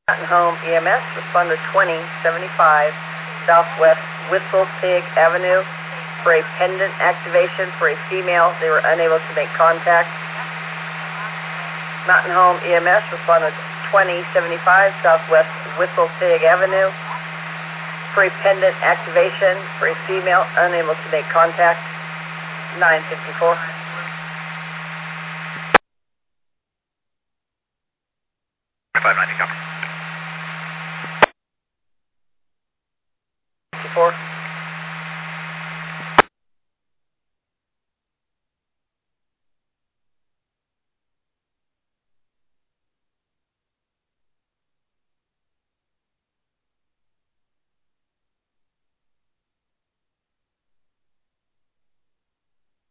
Mountain Home EMS responded 2075 Southwest Whistle Pig Avenue for a pendant activation for a female. They were unable to make contact. Mountain Home EMS responded 2075 Southwest Whistle Pig Avenue for a pendant activation for a female unable to make contact. 954.